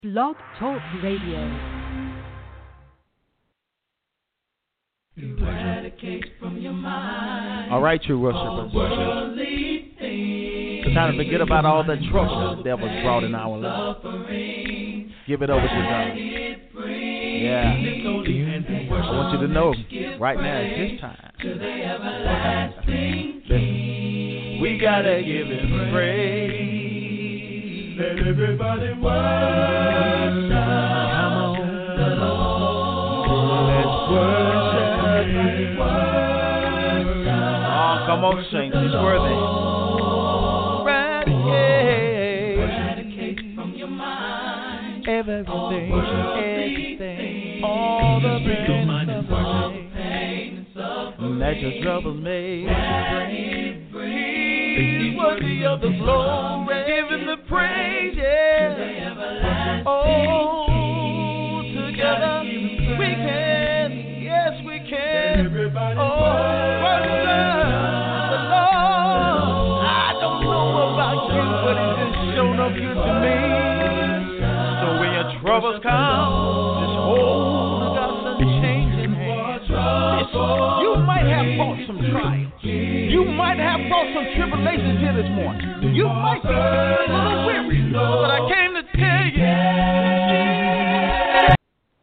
Blog Talk Radio. Eradicate from your mind. All right, true worshipers. It's time to forget about all the trouble the devil's brought in our life. Give it over to God. Yeah. I want you to know right now it's His time. Listen. We gotta give Him praise. Let everybody worship. Come on. The Lord. Let's worship. Oh, come on, saints. He's worthy. Eradicate from your mind everything, all the pain and suffering that your troubles made. He's worthy of the glory. Give Him the praise. Yeah. Oh, together we can. Yes, we can. Oh, worship the Lord. I don't know about you, but He's been showing up good to me. So when your troubles come, just hold God's unchanging hand. You might have fought some trials. You might have fought some tribulations here this morning. You might be a little weary, but I came to tell you.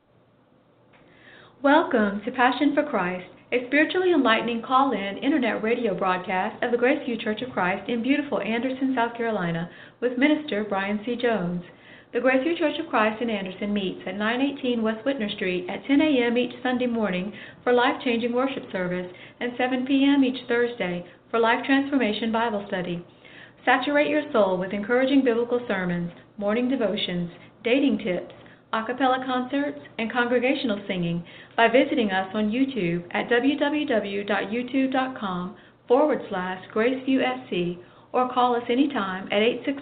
Welcome to Passion for Christ, a spiritually enlightening call-in internet radio broadcast of the Graceview Church of Christ in beautiful Anderson, South Carolina, with Minister Brian C. Jones. The Graceview Church of Christ in Anderson meets at 918 West Whitner Street at 10 a.m. each Sunday morning for life-changing worship service and 7 p.m. each Thursday for Life Transformation Bible Study. Saturate your soul with encouraging biblical sermons, morning devotions, dating tips, a cappella concerts, and congregational singing by visiting us on YouTube at www.youtube.com/GraceviewSC or call us anytime at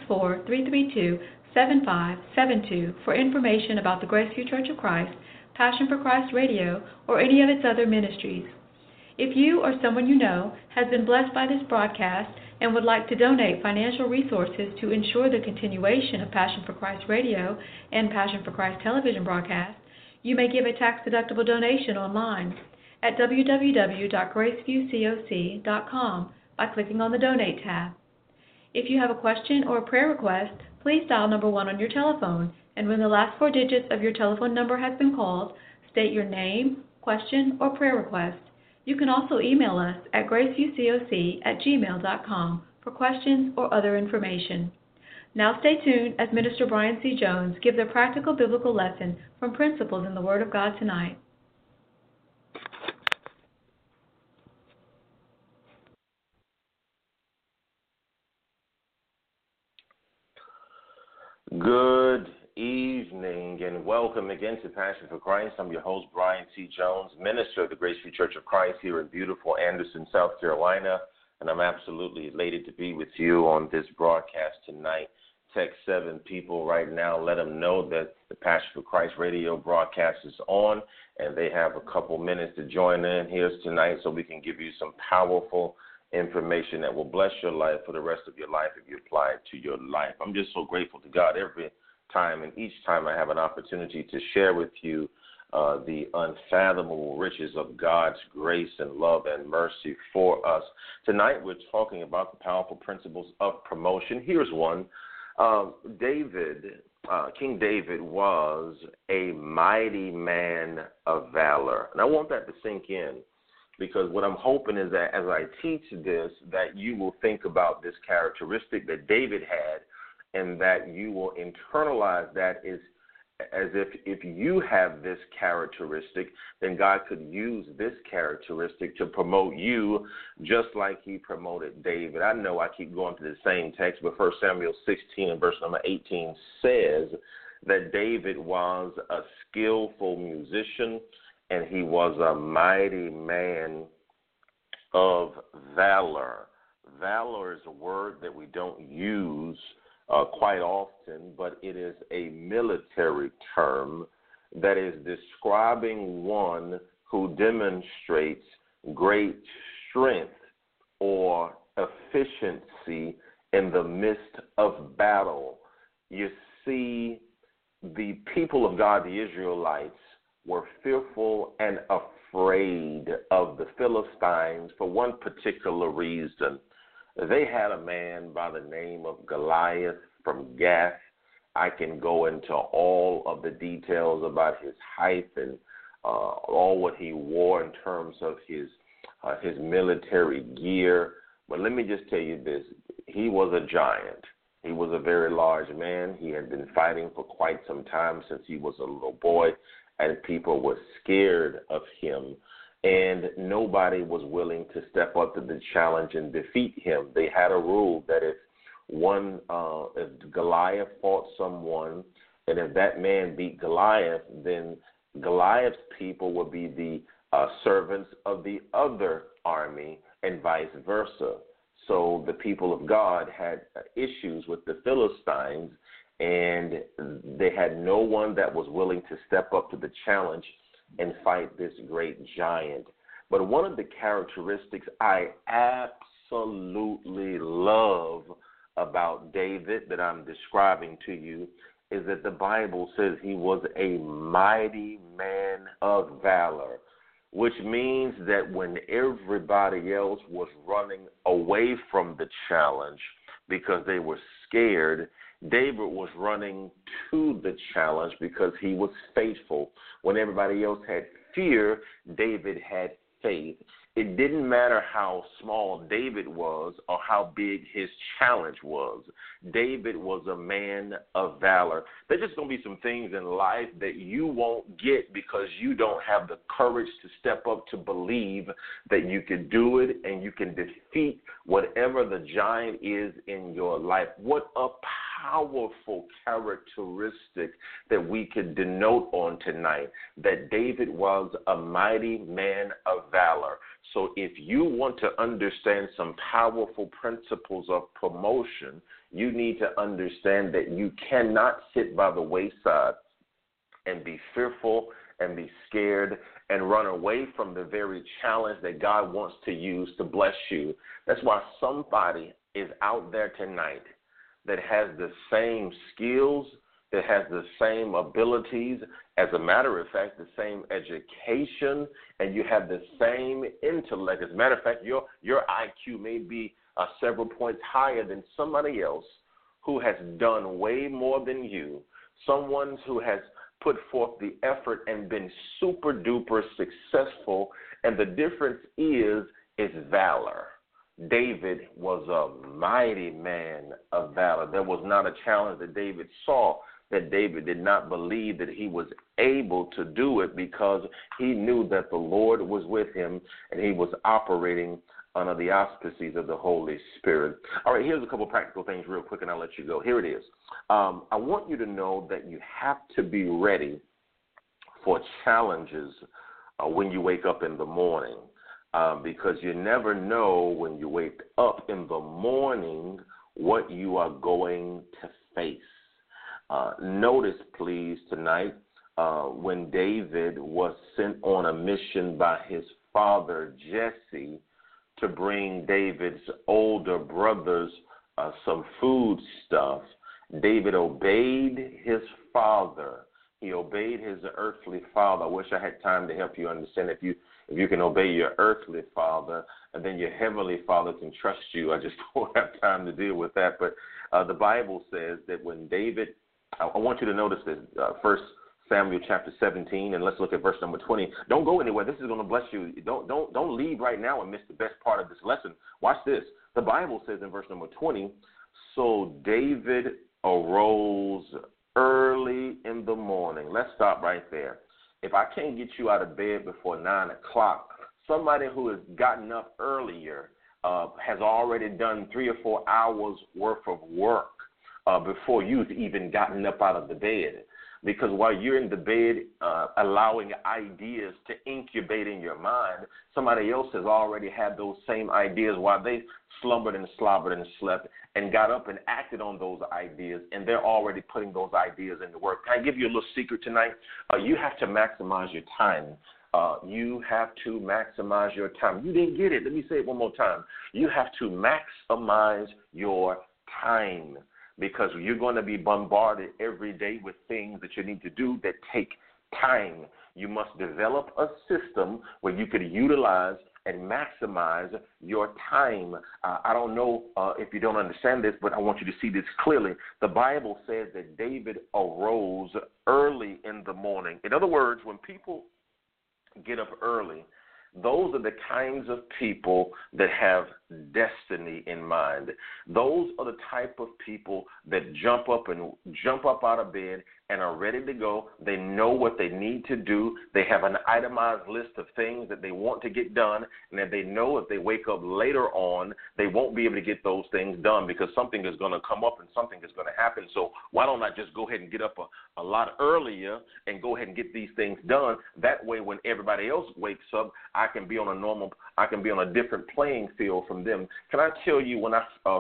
864-332-7572 for information about the Graceview Church of Christ, Passion for Christ Radio, or any of its other ministries. If you or someone you know has been blessed by this broadcast and would like to donate financial resources to ensure the continuation of Passion for Christ Radio and Passion for Christ television broadcast, you may give a tax-deductible donation online at www.graceviewcoc.com by clicking on the Donate tab. If you have a question or a prayer request, please dial number 1 on your telephone, and when the last 4 digits of your telephone number has been called, state your name, question, or prayer request. You can also email us at graceviewcoc@gmail.com for questions or other information. Now stay tuned as Minister Brian C. Jones gives a practical biblical lesson from Principles in the Word of God tonight. Good evening and welcome again to Passion for Christ. I'm your host, Brian C. Jones, minister of the Graceview Church of Christ here in beautiful Anderson, South Carolina, and I'm absolutely elated to be with you on this broadcast tonight. Text 7 people right now, let them know that the Passion for Christ radio broadcast is on, and they have a couple minutes to join in here tonight so we can give you some powerful information that will bless your life for the rest of your life if you apply it to your life. I'm just so grateful to God every time and each time I have an opportunity to share with you the unfathomable riches of God's grace and love and mercy for us. Tonight we're talking about the powerful principles of promotion. Here's one. King David was a mighty man of valor. And I want that to sink in, because what I'm hoping is that as I teach this, that you will think about this characteristic that David had, and that you will internalize that as if you have this characteristic, then God could use this characteristic to promote you just like He promoted David. I know I keep going to the same text, but 1 Samuel 16 and verse number 18 says that David was a skillful musician and he was a mighty man of valor. Valor is a word that we don't use quite often, but it is a military term that is describing one who demonstrates great strength or efficiency in the midst of battle. You see, the people of God, the Israelites, were fearful and afraid of the Philistines for one particular reason. They had a man by the name of Goliath from Gath. I can go into all of the details about his height and all what he wore in terms of his military gear. But let me just tell you this. He was a giant. He was a very large man. He had been fighting for quite some time since he was a little boy, and people were scared of him. And nobody was willing to step up to the challenge and defeat him. They had a rule that if Goliath fought someone, and if that man beat Goliath, then Goliath's people would be the servants of the other army, and vice versa. So the people of God had issues with the Philistines, and they had no one that was willing to step up to the challenge and fight this great giant. But one of the characteristics I absolutely love about David that I'm describing to you is that the Bible says he was a mighty man of valor, which means that when everybody else was running away from the challenge because they were scared, David was running to the challenge because he was faithful. When everybody else had fear, David had faith. It didn't matter how small David was or how big his challenge was. David was a man of valor. There's just going to be some things in life that you won't get because you don't have the courage to step up to believe that you can do it and you can defeat whatever the giant is in your life. What a powerful characteristic that we could denote on tonight, that David was a mighty man of valor. So if you want to understand some powerful principles of promotion, you need to understand that you cannot sit by the wayside and be fearful and be scared and run away from the very challenge that God wants to use to bless you. That's why somebody is out there tonight that has the same skills, that has the same abilities, as a matter of fact, the same education, and you have the same intellect. As a matter of fact, your IQ may be several points higher than somebody else who has done way more than you, someone who has put forth the effort and been super duper successful, and the difference is valor. David was a mighty man of valor. There was not a challenge that David saw that David did not believe that he was able to do it, because he knew that the Lord was with him and he was operating under the auspices of the Holy Spirit. All right, here's a couple practical things real quick, and I'll let you go. Here it is. I want you to know that you have to be ready for challenges when you wake up in the morning, because you never know when you wake up in the morning what you are going to face. Notice, please, tonight, when David was sent on a mission by his father, Jesse, to bring David's older brothers some food stuff, David obeyed his father. He obeyed his earthly father. I wish I had time to help you understand. If you can obey your earthly father, and then your heavenly father can trust you. I just don't have time to deal with that. But the Bible says that when David, I want you to notice this, 1 Samuel chapter 17, and let's look at verse number 20. Don't go anywhere. This is going to bless you. Don't leave right now and miss the best part of this lesson. Watch this. The Bible says in verse number 20, so David arose early in the morning. Let's stop right there. If I can't get you out of bed before 9 o'clock, somebody who has gotten up earlier has already done 3 or 4 hours worth of work before you've even gotten up out of the bed. Because while you're in the bed allowing ideas to incubate in your mind, somebody else has already had those same ideas while they slumbered and slobbered and slept and got up and acted on those ideas, and they're already putting those ideas into work. Can I give you a little secret tonight? You have to maximize your time. You have to maximize your time. You didn't get it. Let me say it one more time. You have to maximize your time, because you're going to be bombarded every day with things that you need to do that take time. You must develop a system where you could utilize and maximize your time. I don't know if you don't understand this, but I want you to see this clearly. The Bible says that David arose early in the morning. In other words, when people get up early, those are the kinds of people that have destiny in mind. Those are the type of people that jump up out of bed and are ready to go. They know what they need to do. They have an itemized list of things that they want to get done, and that they know if they wake up later on, they won't be able to get those things done because something is going to come up and something is going to happen. So why don't I just go ahead and get up a lot earlier and go ahead and get these things done? That way, when everybody else wakes up, I can be on a different playing field from them. Can I tell you, when I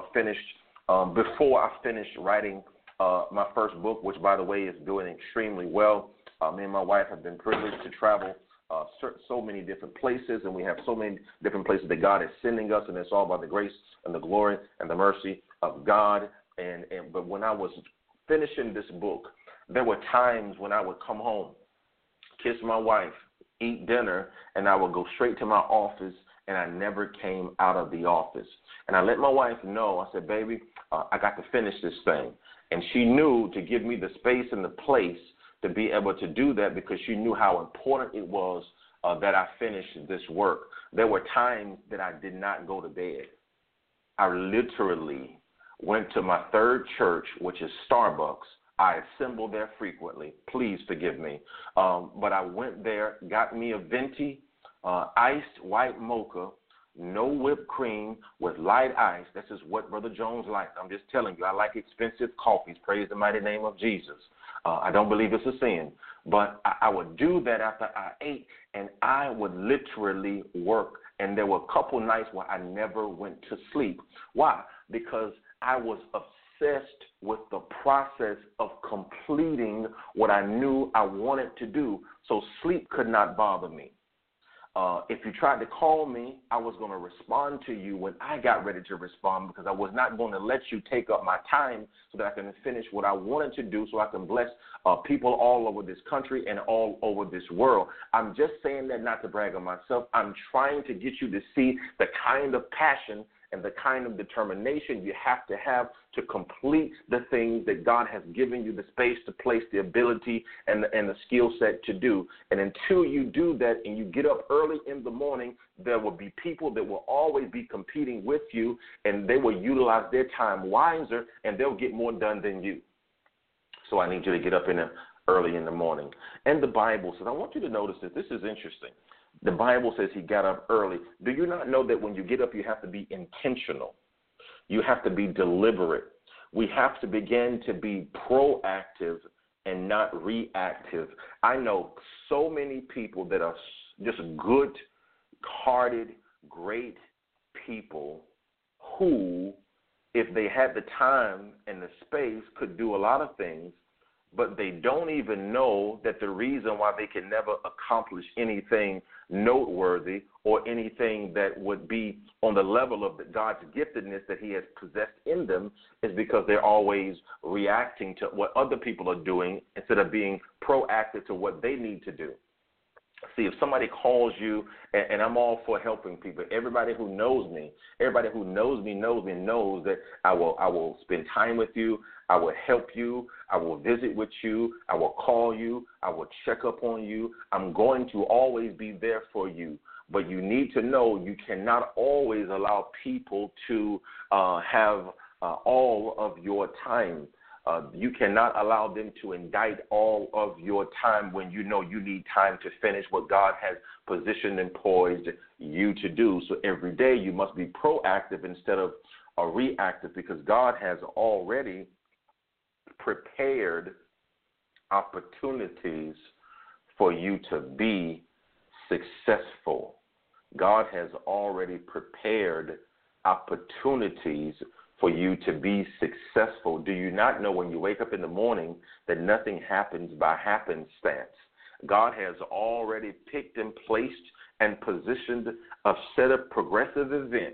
before I finished writing my first book, which, by the way, is doing extremely well. Me and my wife have been privileged to travel so many different places, and we have so many different places that God is sending us, and it's all by the grace and the glory and the mercy of God. But when I was finishing this book, there were times when I would come home, kiss my wife, eat dinner, and I would go straight to my office, and I never came out of the office. And I let my wife know, I said, baby, I got to finish this thing. And she knew to give me the space and the place to be able to do that, because she knew how important it was that I finish this work. There were times that I did not go to bed. I literally went to my third church, which is Starbucks. I assemble there frequently. Please forgive me. But I went there, got me a venti, iced white mocha, no whipped cream with light ice. This is what Brother Jones likes. I'm just telling you, I like expensive coffees. Praise the mighty name of Jesus. I don't believe it's a sin. But I would do that after I ate, and I would literally work. And there were a couple nights where I never went to sleep. Why? Because I was obsessed with the process of completing what I knew I wanted to do. So sleep could not bother me. If you tried to call me, I was going to respond to you when I got ready to respond, because I was not going to let you take up my time so that I can finish what I wanted to do, so I can bless people all over this country and all over this world. I'm just saying that not to brag on myself. I'm trying to get you to see the kind of passion and the kind of determination you have to complete the things that God has given you the space, to place, the ability, and the skill set to do. And until you do that and you get up early in the morning, there will be people that will always be competing with you, and they will utilize their time wiser, and they'll get more done than you. So I need you to get up early in the morning. And the Bible says, I want you to notice that this is interesting. The Bible says he got up early. Do you not know that when you get up, you have to be intentional? You have to be deliberate. We have to begin to be proactive and not reactive. I know so many people that are just good-hearted, great people who, if they had the time and the space, could do a lot of things, but they don't even know that the reason why they can never accomplish anything noteworthy or anything that would be on the level of God's giftedness that he has possessed in them is because they're always reacting to what other people are doing instead of being proactive to what they need to do. See, if somebody calls you, and I'm all for helping people. Everybody who knows me knows that I will spend time with you. I will help you. I will visit with you. I will call you. I will check up on you. I'm going to always be there for you. But you need to know you cannot always allow people to have all of your time. You cannot allow them to indict all of your time when you know you need time to finish what God has positioned and poised you to do. So every day you must be proactive instead of reactive, because God has already prepared opportunities for you to be successful. God has already prepared opportunities for you to be successful. Do you not know when you wake up in the morning that nothing happens by happenstance? God has already picked and placed and positioned a set of progressive events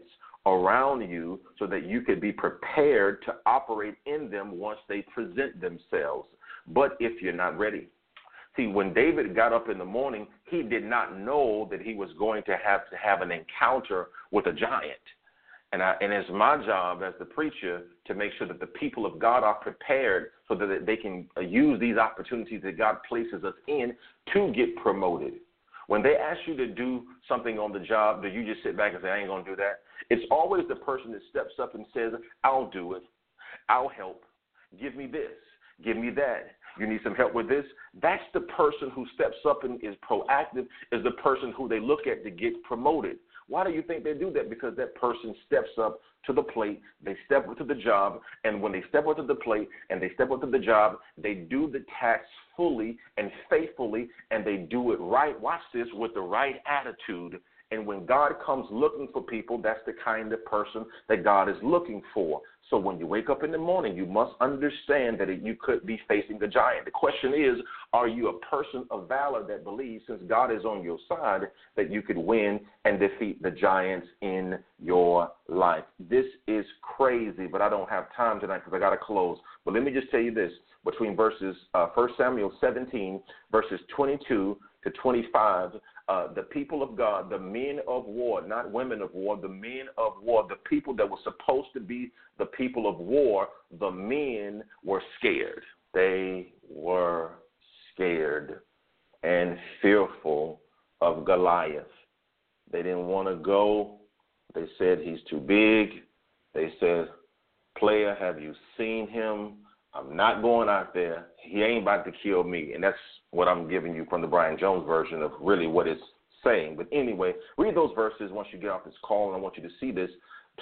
around you so that you could be prepared to operate in them once they present themselves. But if you're not ready. See, when David got up in the morning, he did not know that he was going to have an encounter with a giant. And it's my job as the preacher to make sure that the people of God are prepared so that they can use these opportunities that God places us in to get promoted. When they ask you to do something on the job, do you just sit back and say, I ain't going to do that? It's always the person that steps up and says, I'll do it. I'll help. Give me this. Give me that. You need some help with this? That's the person who steps up and is proactive, is the person who they look at to get promoted. Why do you think they do that? Because that person steps up to the plate, they step up to the job, and when they step up to the plate and they step up to the job, they do the task fully and faithfully, and they do it right, watch this, with the right attitude. And when God comes looking for people, that's the kind of person that God is looking for. So when you wake up in the morning, you must understand that you could be facing a giant. The question is, are you a person of valor that believes, since God is on your side, that you could win and defeat the giants in your life? This is crazy, but I don't have time tonight because I got to close. But let me just tell you this. Between verses 1 Samuel 17, verses 22 to 25, the people of God, the men of war, not women of war, the men of war, the people that were supposed to be the people of war, the men were scared. They were scared and fearful of Goliath. They didn't want to go. They said, he's too big. They said, player, have you seen him? I'm not going out there. He ain't about to kill me. And that's what I'm giving you from the Brian Jones version of really what it's saying. But anyway, read those verses once you get off this call, and I want you to see this.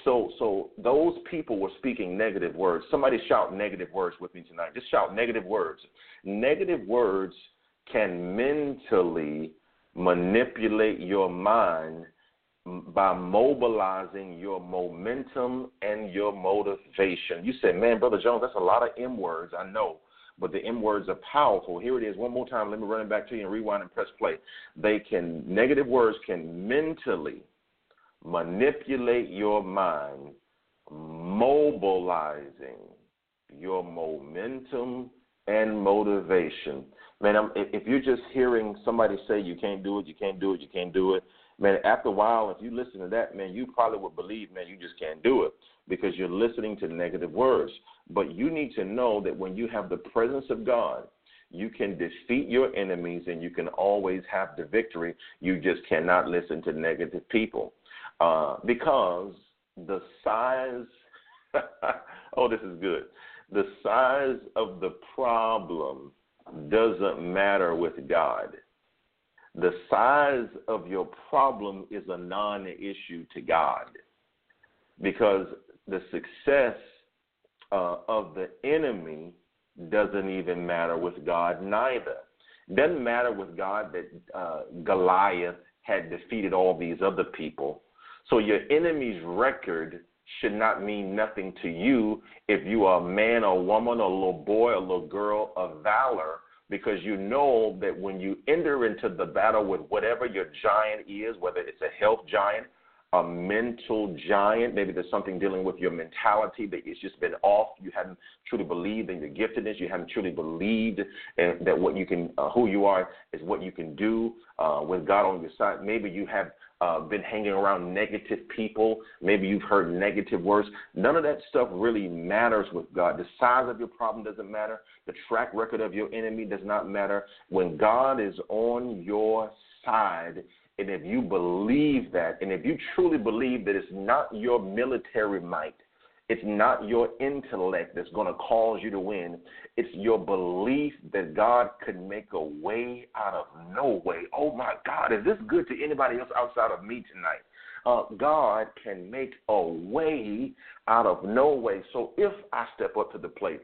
So those people were speaking negative words. Somebody shout negative words with me tonight. Just shout negative words. Negative words can mentally manipulate your mind by mobilizing your momentum and your motivation. You said, man, Brother Jones, that's a lot of M words. I know, but the M words are powerful. Here it is one more time. Let me run it back to you and rewind and press play. Negative words can mentally manipulate your mind, mobilizing your momentum and motivation. Man, if you're just hearing somebody say you can't do it, you can't do it, you can't do it, man, after a while, if you listen to that, man, you probably would believe, man, you just can't do it because you're listening to negative words. But you need to know that when you have the presence of God, you can defeat your enemies and you can always have the victory. You just cannot listen to negative people because the size, oh, this is good. The size of the problem doesn't matter with God. The size of your problem is a non-issue to God because the success of the enemy doesn't even matter with God neither. It doesn't matter with God that Goliath had defeated all these other people. So your enemy's record should not mean nothing to you if you are a man or woman or a little boy or a little girl of valor, because you know that when you enter into the battle with whatever your giant is, whether it's a health giant, a mental giant, maybe there's something dealing with your mentality that it's just been off, you haven't truly believed in your giftedness, you haven't truly believed that what you can, who you are is what you can do with God on your side. Maybe you have been hanging around negative people. Maybe you've heard negative words. None of that stuff really matters with God. The size of your problem doesn't matter. The track record of your enemy does not matter. When God is on your side, and if you believe that, and if you truly believe that it's not your military might, it's not your intellect that's going to cause you to win. It's your belief that God could make a way out of no way. Oh, my God, is this good to anybody else outside of me tonight? God can make a way out of no way. So if I step up to the plate,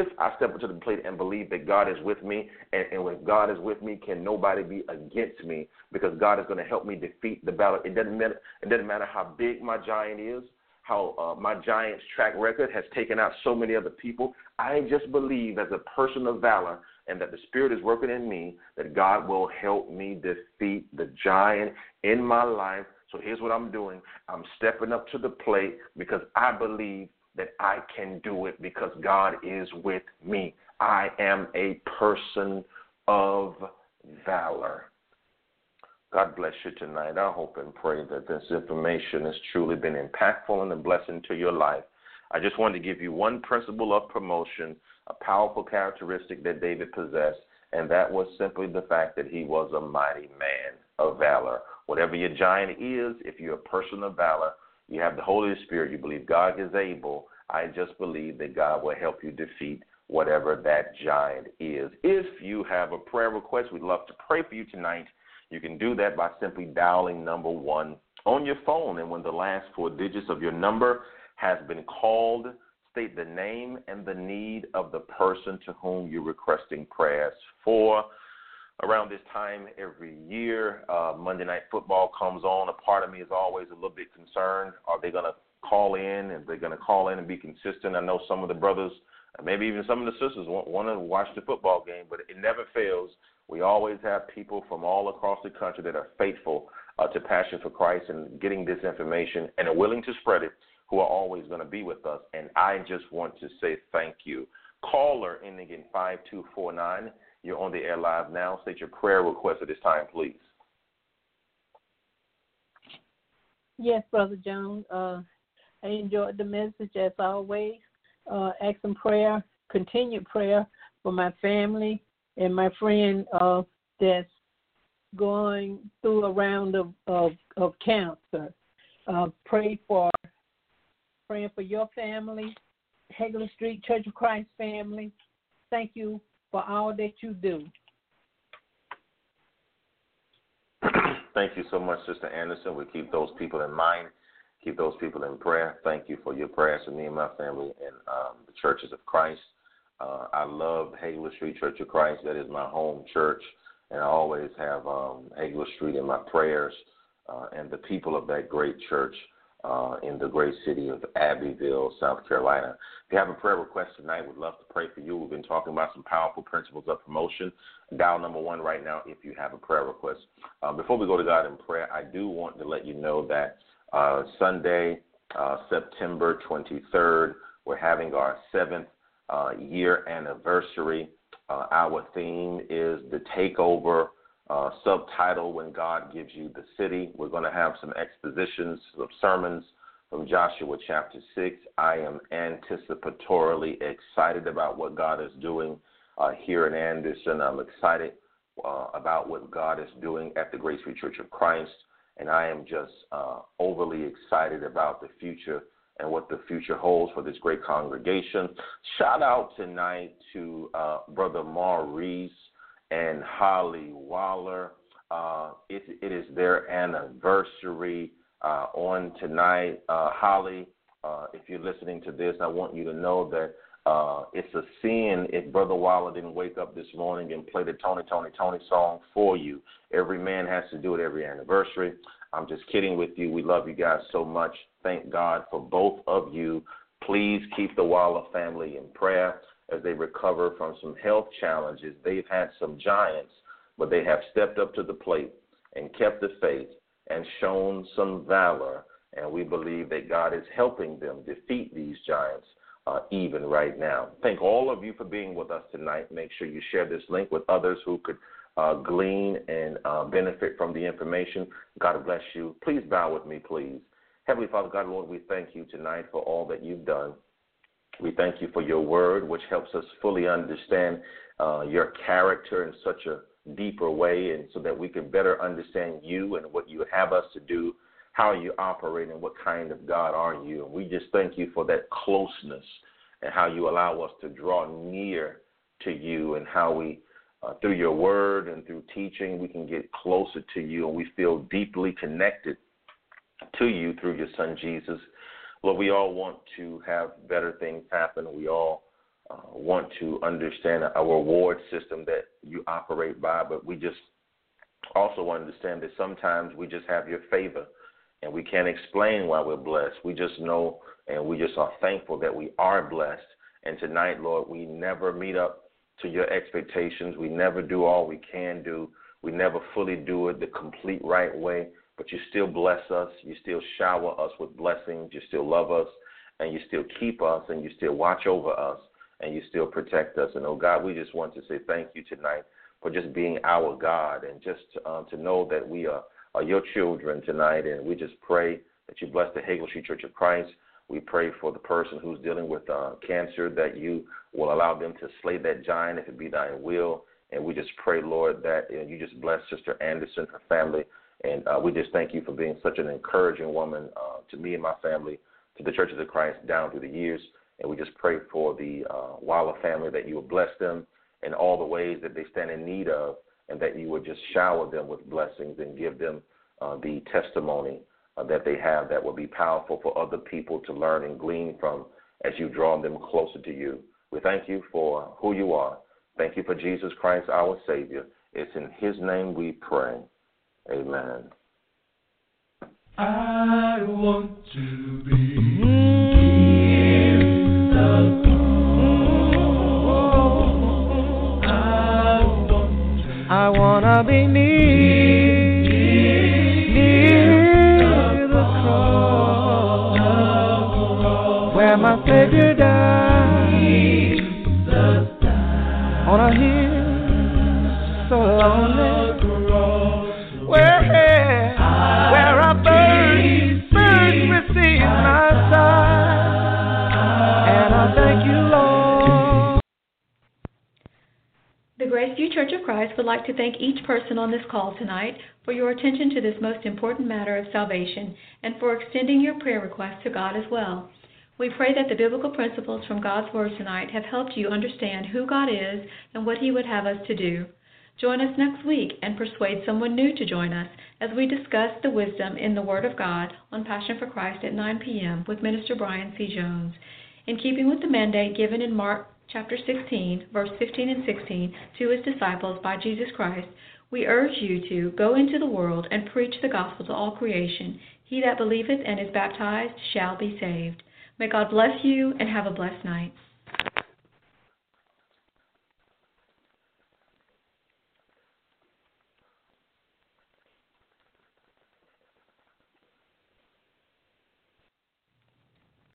and believe that God is with me, and when God is with me, can nobody be against me, because God is going to help me defeat the battle. It doesn't matter how big my giant is, how my giant's track record has taken out so many other people. I just believe as a person of valor and that the Spirit is working in me that God will help me defeat the giant in my life So here's what I'm doing. I'm stepping up to the plate because I believe that I can do it because God is with me. I am a person of valor. God bless you tonight. I hope and pray that this information has truly been impactful and a blessing to your life. I just wanted to give you one principle of promotion, a powerful characteristic that David possessed, and that was simply the fact that he was a mighty man of valor. Whatever your giant is, if you're a person of valor, you have the Holy Spirit, you believe God is able, I just believe that God will help you defeat whatever that giant is. If you have a prayer request, we'd love to pray for you tonight. You can do that by simply dialing number 1 on your phone, and when the last 4 digits of your number has been called, state the name and the need of the person to whom you're requesting prayers for. Around this time every year, Monday Night Football comes on. A part of me is always a little bit concerned. Are they going to call in? And they're going to call in and be consistent? I know some of the brothers, maybe even some of the sisters, want to watch the football game, but it never fails. We always have people from all across the country that are faithful to Passion for Christ and getting this information and are willing to spread it, who are always going to be with us. And I just want to say thank you. Caller ending in 5249. You're on the air live now. State your prayer request at this time, please. Yes, Brother Jones. I enjoyed the message as always. Asking prayer, continued prayer for my family and my friend that's going through a round of cancer. Praying for your family, Hagler Street Church of Christ family. Thank you for all that you do. Thank you so much, Sister Anderson. We keep those people in mind, keep those people in prayer. Thank you for your prayers for me and my family and the Churches of Christ. I love Hagler Street Church of Christ. That is my home church, and I always have Hagler Street in my prayers and the people of that great church in the great city of Abbeville, South Carolina. If you have a prayer request tonight, we'd love to pray for you. We've been talking about some powerful principles of promotion. Dial number 1 right now if you have a prayer request. Before we go to God in prayer, I do want to let you know that Sunday, September 23rd, we're having our 7th year anniversary. Our theme is The Takeover. Subtitle, When God Gives You the City. We're going to have some expositions of sermons from Joshua chapter 6. I am anticipatorily excited about what God is doing here in Anderson. I'm excited about what God is doing at the Grace Free Church of Christ, and I am just overly excited about the future and what the future holds for this great congregation. Shout out tonight to Brother Maurice and Holly Waller. It is their anniversary on tonight. Holly, if you're listening to this, I want you to know that it's a sin if Brother Waller didn't wake up this morning and play the Tony, Tony, Tony song for you. Every man has to do it every anniversary. I'm just kidding with you. We love you guys so much. Thank God for both of you. Please keep the Waller family in prayer as they recover from some health challenges. They've had some giants, but they have stepped up to the plate and kept the faith and shown some valor, and we believe that God is helping them defeat these giants even right now. Thank all of you for being with us tonight. Make sure you share this link with others who could glean and benefit from the information. God bless you. Please bow with me, please. Heavenly Father, God, Lord, we thank you tonight for all that you've done. We thank you for your word, which helps us fully understand your character in such a deeper way, and so that we can better understand you and what you have us to do, how you operate, and what kind of God are you. And we just thank you for that closeness and how you allow us to draw near to you, and how we, through your word and through teaching, we can get closer to you, and we feel deeply connected to you through your son, Jesus. Lord, we all want to have better things happen. We all want to understand a reward system that you operate by, but we just also understand that sometimes we just have your favor, and we can't explain why we're blessed. We just know, and we just are thankful that we are blessed. And tonight, Lord, we never meet up to your expectations. We never do all we can do. We never fully do it the complete right way. but you still bless us. You still shower us with blessings. You still love us, and you still keep us, and you still watch over us, and you still protect us. And, oh, God, we just want to say thank you tonight for just being our God, and just to know that we are your children tonight. And we just pray that you bless the Hagle Street Church of Christ. We pray for the person who's dealing with cancer, that you will allow them to slay that giant if it be thy will. And we just pray, Lord, that you just bless Sister Anderson, her family. And we just thank you for being such an encouraging woman to me and my family, to the Churches of Christ down through the years. And we just pray for the Waller family, that you will bless them in all the ways that they stand in need of, and that you would just shower them with blessings and give them the testimony that they have that will be powerful for other people to learn and glean from as you draw them closer to you. We thank you for who you are. Thank you for Jesus Christ, our Savior. It's in his name we pray. Amen. I want to be near the cross. I want to be near the cross, where my Savior died on a hill so lonely, where I first received my sight, and I thank you, Lord. The Grace View Church of Christ would like to thank each person on this call tonight for your attention to this most important matter of salvation, and for extending your prayer requests to God as well. We pray that the biblical principles from God's Word tonight have helped you understand who God is and what he would have us to do. Join us next week and persuade someone new to join us as we discuss the wisdom in the Word of God on Passion for Christ at 9 p.m. with Minister Brian C. Jones. In keeping with the mandate given in Mark chapter 16, verse 15 and 16, to his disciples by Jesus Christ, we urge you to go into the world and preach the gospel to all creation. He that believeth and is baptized shall be saved. May God bless you and have a blessed night.